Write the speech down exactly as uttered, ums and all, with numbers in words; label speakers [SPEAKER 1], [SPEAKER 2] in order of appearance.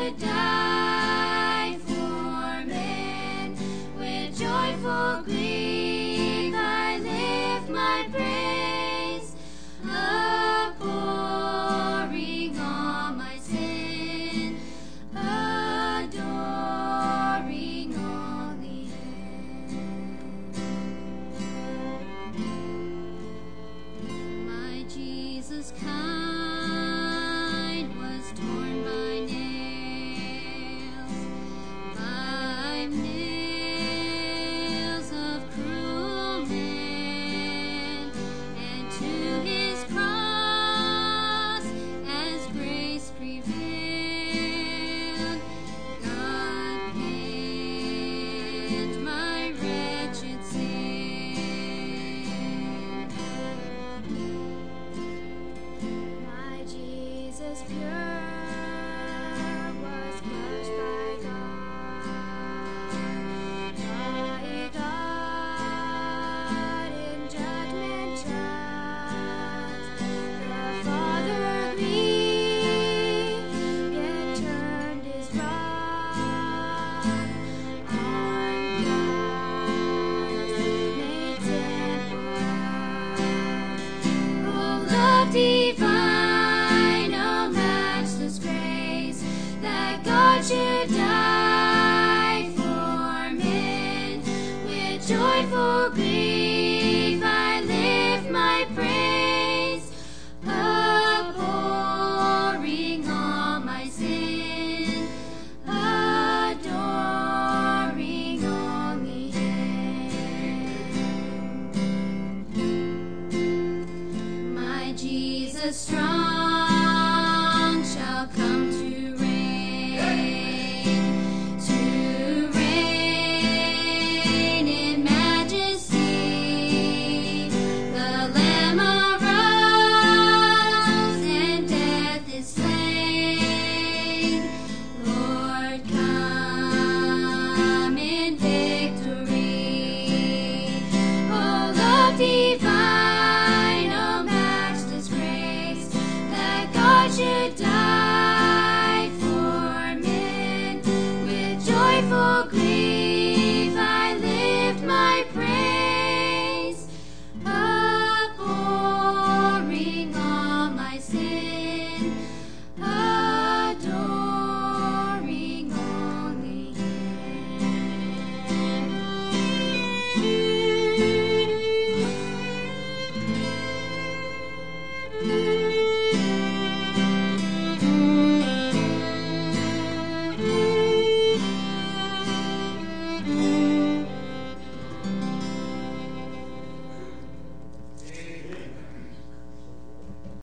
[SPEAKER 1] should die for men. With joyful grief I lift my praise, abhorring all my sin, adoring all the end. My Jesus kind was torn by nails, by nails of cruel men, and to his cross as grace prevailed, God penned my wretched sin. My Jesus pure was crushed by God, by God in judgment just. The Father grieved, yet turned his wrath on Christ, made sin for us. Oh, love divine, oh matchless grace, that God should die